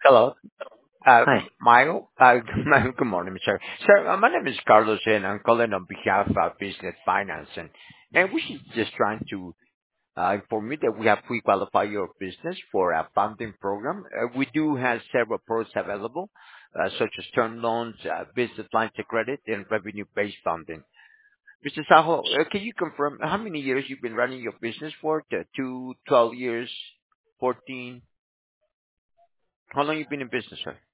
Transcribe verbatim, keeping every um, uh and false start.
Hello. Uh, Hi. Michael, uh, good morning, sir. Sir, uh, my name is Carlos, and I'm calling on behalf of Business Finance. And and we should just trying to uh, inform you that we have pre-qualified your business for a funding program. Uh, We do have several products available, uh, such as term loans, uh, business lines of credit, and revenue-based funding. Mister Saho, uh, can you confirm how many years you've been running your business for? The two, twelve years, fourteen? How long you been in business, sir?